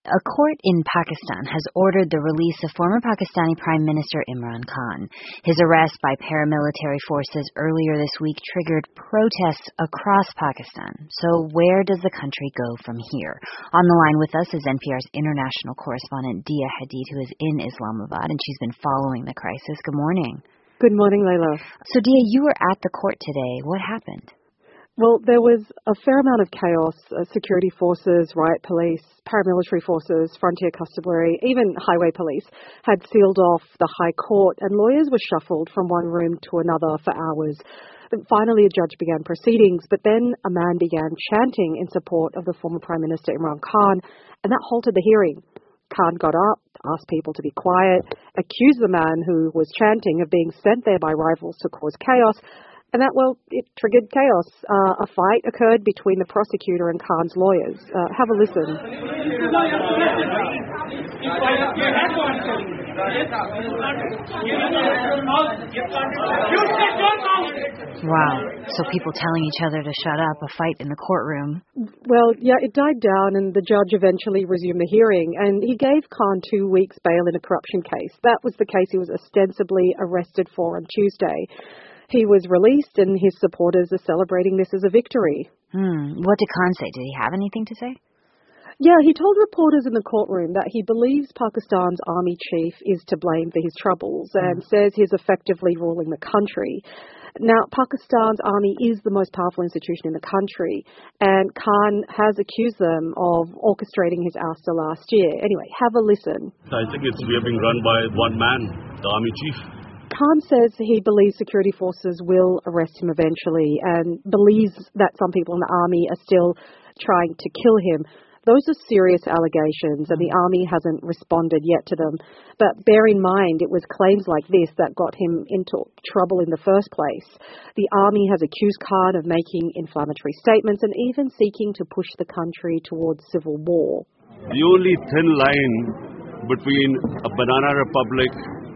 A court in Pakistan has ordered the release of former Pakistani Prime Minister Imran Khan. His arrest by paramilitary forces earlier this week triggered protests across Pakistan. So where does the country go from here? On the line with us is NPR's international correspondent Dia Hadid, who is in Islamabad, and she's been following the crisis. Good morning. Good morning, Layla. So Dia, you were at the court today. What happened? Well, there was a fair amount of chaos. Security forces, riot police, paramilitary forces, frontier constabulary, even highway police had sealed off the High Court, and lawyers were shuffled from one room to another for hours. Finally, a judge began proceedings, but then a man began chanting in support of the former Prime Minister Imran Khan, and that halted the hearing. Khan got up, asked people to be quiet, accused the man who was chanting of being sent there by rivals to cause chaos, and that, well, it triggered chaos. A fight occurred between the prosecutor and Khan's lawyers. Have a listen. Wow. So people telling each other to shut up, a fight in the courtroom. Well, yeah, it died down and the judge eventually resumed the hearing, and he gave Khan 2 weeks bail in a corruption case. That was the case he was ostensibly arrested for on Tuesday. He was released and his supporters are celebrating this as a victory. What did Khan say? Did he have anything to say? Yeah, he told reporters in the courtroom that he believes Pakistan's army chief is to blame for his troubles and says he's effectively ruling the country. Now, Pakistan's army is the most powerful institution in the country, and Khan has accused them of orchestrating his ouster last year. Anyway, have a listen. I think we are being run by one man, the army chief. Khan says he believes security forces will arrest him eventually and believes that some people in the army are still trying to kill him. Those are serious allegations, and the army hasn't responded yet to them. But bear in mind, it was claims like this that got him into trouble in the first place. The army has accused Khan of making inflammatory statements and even seeking to push the country towards civil war. The only thin line between a banana republic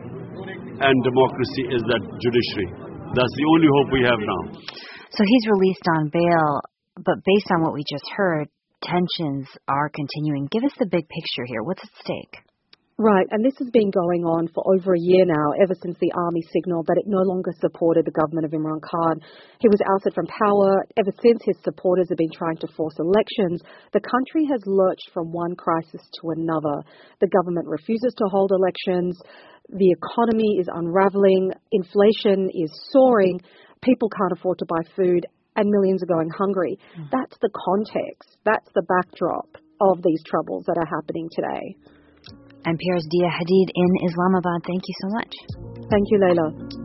and democracy is that judiciary. That's the only hope we have now. So he's released on bail, but based on what we just heard, tensions are continuing. Give us the big picture here. What's at stake? Right, and this has been going on for over a year now, ever since the army signalled that it no longer supported the government of Imran Khan. He was ousted from power. Ever since, his supporters have been trying to force elections. The country has lurched from one crisis to another. The government refuses to hold elections. The economy is unravelling. Inflation is soaring. People can't afford to buy food, and millions are going hungry. That's the context. That's the backdrop of these troubles that are happening today. NPR's Dia Hadid in Islamabad. Thank you so much. Thank you, Layla.